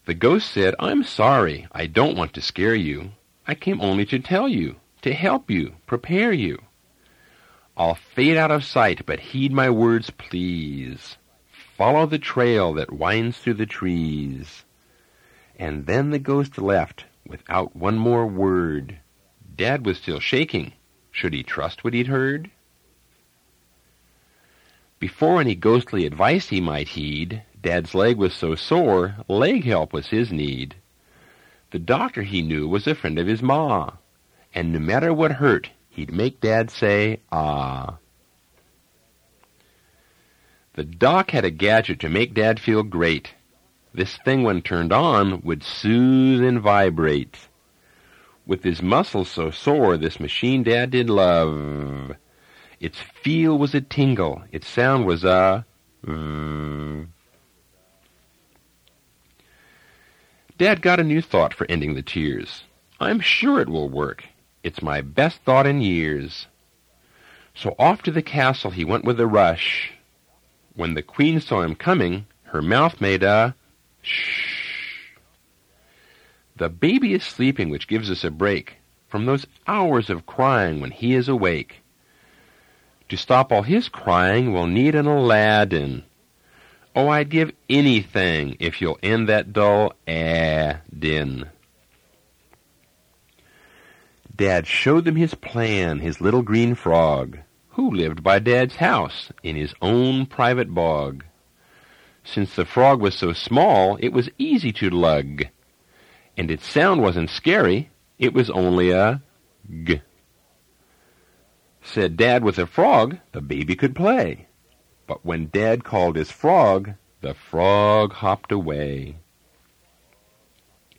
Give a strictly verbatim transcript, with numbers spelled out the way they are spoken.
The ghost said, "I'm sorry. I don't want to scare you. I came only to tell you, to help you, prepare you. I'll fade out of sight, but heed my words, please. Follow the trail that winds through the trees." And then the ghost left without one more word. Dad was still shaking. Should he trust what he'd heard? Before any ghostly advice he might heed, Dad's leg was so sore, leg help was his need. The doctor, he knew, was a friend of his ma, and no matter what hurt, he'd make Dad say, "Ah." The doc had a gadget to make Dad feel great. This thing, when turned on, would soothe and vibrate. With his muscles so sore, this machine Dad did love. Its feel was a tingle, its sound was a v. Dad got a new thought for ending the tears. "I'm sure it will work. It's my best thought in years." So off to the castle he went with a rush. When the queen saw him coming, her mouth made a shh. The baby is sleeping, which gives us a break from those hours of crying when he is awake. To stop all his crying, we'll need an Aladdin. Oh, I'd give anything if you'll end that dull ah-din. Dad showed them his plan, his little green frog, who lived by Dad's house in his own private bog. Since the frog was so small, it was easy to lug, and its sound wasn't scary, it was only a g. Said Dad, with a frog, the baby could play. But when Dad called his frog, the frog hopped away.